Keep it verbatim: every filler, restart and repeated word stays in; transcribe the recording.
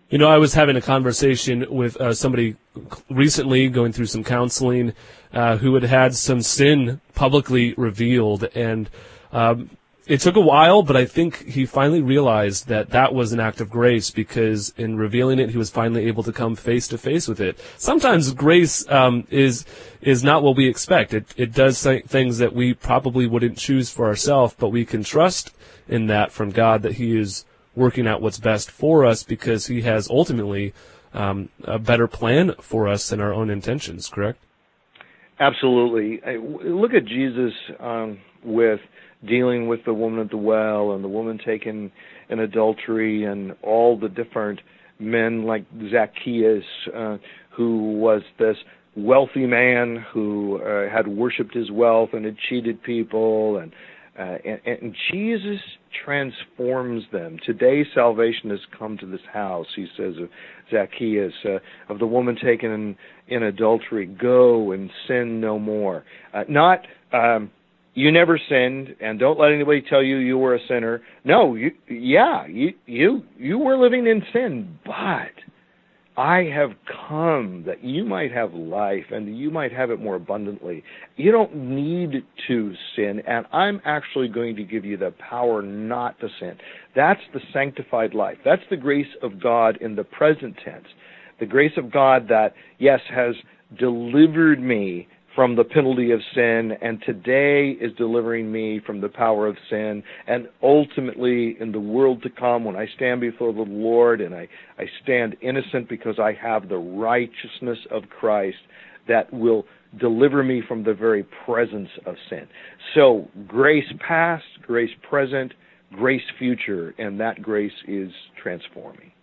You know, I was having a conversation with uh, somebody recently going through some counseling uh, who had had some sin publicly revealed, and um, it took a while, but I think he finally realized that that was an act of grace, because in revealing it, he was finally able to come face to face with it. Sometimes grace um, is is not what we expect. It it does th- things that we probably wouldn't choose for ourselves, but we can trust in that from God, that He is working out what's best for us, because He has ultimately um, a better plan for us than our own intentions, correct? Absolutely. Look at Jesus um, with dealing with the woman at the well, and the woman taken in adultery, and all the different men like Zacchaeus, uh, who was this wealthy man who uh, had worshipped his wealth and had cheated people, and Uh, and, and Jesus transforms them. Today salvation has come to this house, he says of Zacchaeus, uh, of the woman taken in, in adultery. Go and sin no more. Uh, not, um, you never sinned, and don't let anybody tell you you were a sinner. No, you, yeah, you, you, you were living in sin, but I have come that you might have life, and you might have it more abundantly. You don't need to sin, and I'm actually going to give you the power not to sin. That's the sanctified life. That's the grace of God in the present tense. The grace of God that, yes, has delivered me from the penalty of sin, and today is delivering me from the power of sin, and ultimately in the world to come, when I stand before the Lord and I, I stand innocent because I have the righteousness of Christ that will deliver me from the very presence of sin. So grace past, grace present, grace future, and that grace is transforming.